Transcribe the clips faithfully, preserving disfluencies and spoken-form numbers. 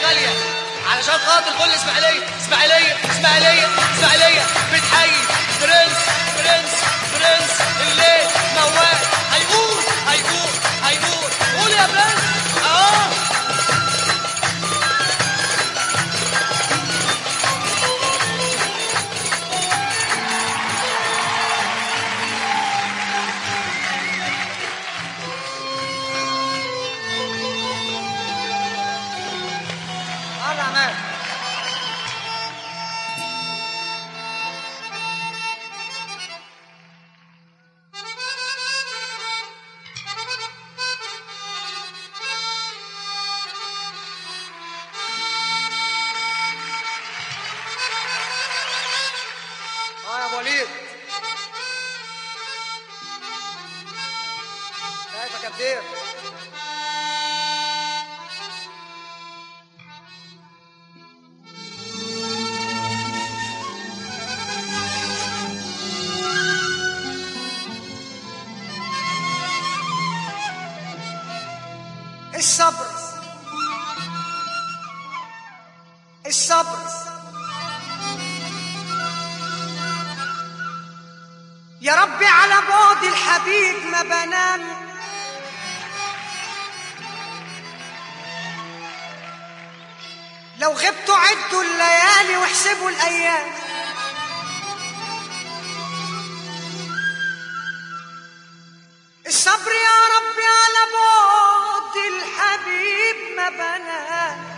غالية علشان خاطر كل اسماعيلية اسماعيلية اسماعيلية اسماعيلية بتحيي برنس برنس برنس الليل موال. هيقول هيقول هيقول قول يا برنس. اه كتير. الصبر الصبر يا ربي على بعد الحبيب ما بنام، لو غبتوا عدوا الليالي واحسبوا الايام، الصبر يا ربي على بعد الحبيب ما بنام،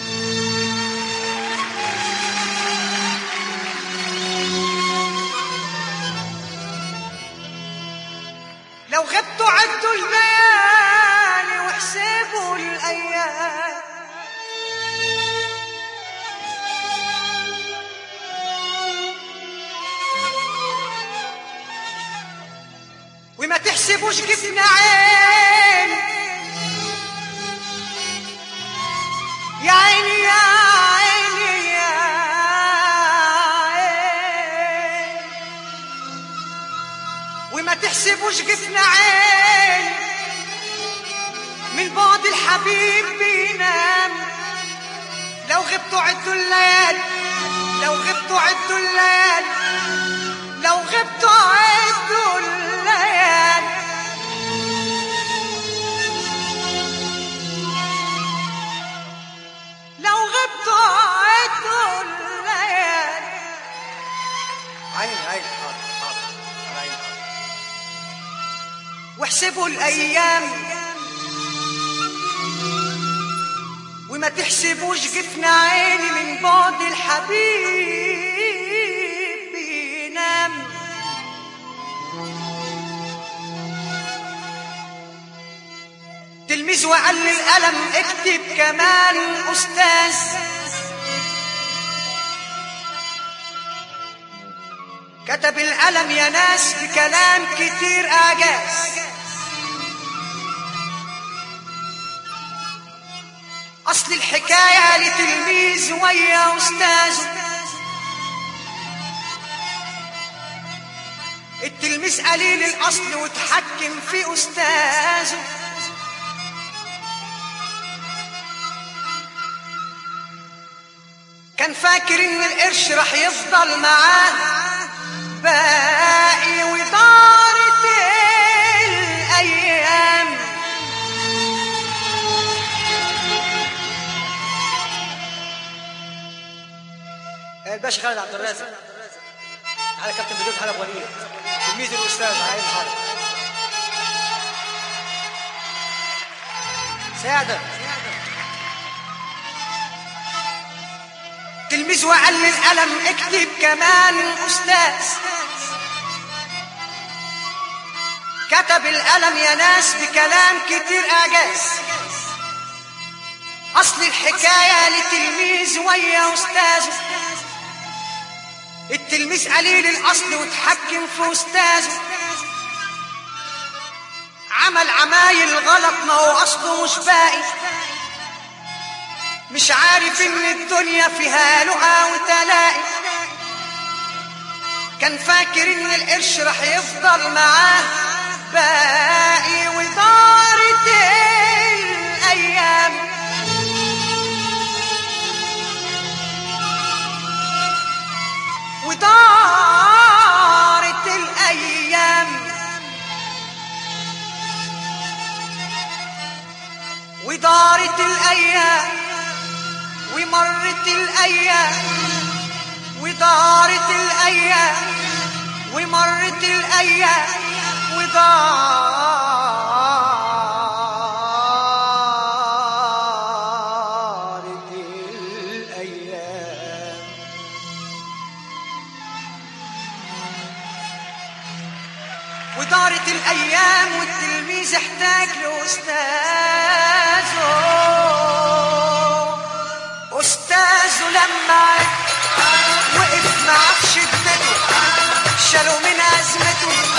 لو غبتوا عدوا الليالي واحسبوا الايام، وما تحسبوش جبنا عين يا عيني يا عيني يا عيني، وما تحسبوش جبنا عين من بعد الحبيب بينام، لو غبتوا عدوا الليالي، لو غبتوا عدوا الليالي، لو غبتوا عدوا الليالي، لو غبتوا عدوا الليالي. عين عين حاضر حاضر على عين حاضر. واحسبوا الايام وما تحسبوش جفنا عيني من بعد الحبيب بينام، تلميذ وقال القلم اكتب كمان استاذ، كتب القلم يا ناس بكلام كتير اعجاز، اصل الحكاية لتلميذ ويا استاذ، التلميذ قليل الاصل وتحكم في استاذه، كان فاكر ان القرش رح يفضل معاه باقي ودارت الايام، الباشا خالد عبد الرازق على كابتن بدوت حلب وليد تلميذ الاستاذ علي الحرب سعده، تلميذ وقال للقلم اكتب كمان الاستاذ، كتب القلم يا ناس بكلام كتير اعجاز، اصل الحكاية لتلميذ ويا استاذ، التلميذ قليل الاصل وتحكم في استاذه، عمل عمايل غلط ما هو اصله مش باقي، مش عارف ان الدنيا فيها لقا وتلاقي، كان فاكر ان القرش رح يفضل معاه باقي ودارت الايام، ودارت الأيام ودارت الأيام ومرت الأيام ودارت الأيام ومرت الأيام ودارت الأيام ودارت الأيام والتلميذ احتاج لأستاذه أستاذه لما وقف معاه في شدته شالوا من أزمته